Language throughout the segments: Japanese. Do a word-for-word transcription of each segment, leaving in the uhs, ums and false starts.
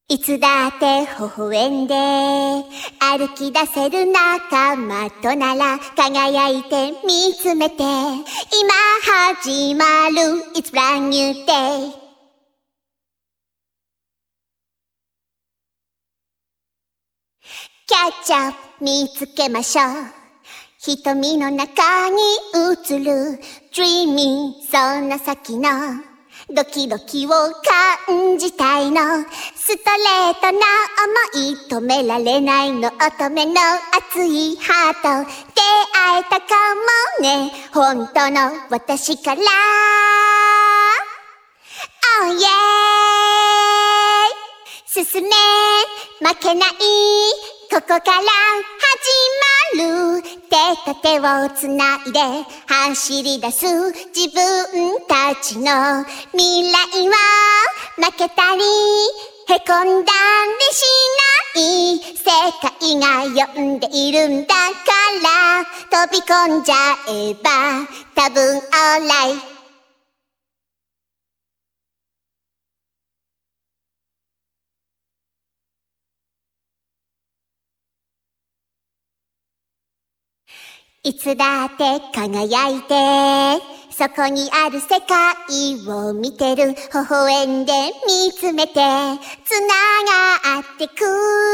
いつだって微笑んで歩き出せる仲間となら輝いて見つめて今始まる It's brand new day Catch up 見つけましょう瞳の中に映る Dreaming その先のドキドキを感じたいのストレートな想い止められないの乙女の熱いハート出会えたかもね本当の私から Oh yeah 進め負けないここから始まる手と手をつないで走り出す自分たちの未来は負けたりへこんだりしない世界が呼んでいるんだから飛び込んじゃえば多分 alrightいつだって輝いてそこにある世界を見てる微笑んで見つめてつながってく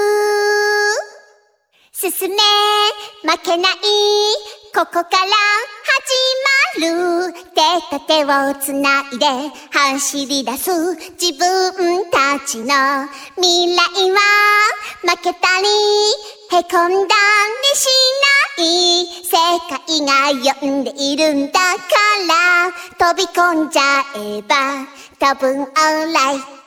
進め負けないここから始まる手と手をつないで走り出す自分たちの未来は負けたりへこんだりしない世界が呼んでいるんだから飛び込んじゃえば多分 alright